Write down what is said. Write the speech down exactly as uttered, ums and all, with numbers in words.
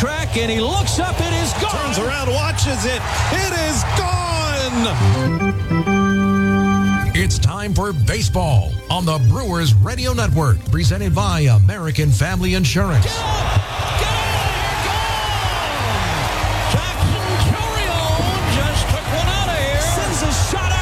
track, and he looks up. It is gone. Turns around, watches it. It is gone. It's time for baseball on the Brewers Radio Network, presented by American Family Insurance.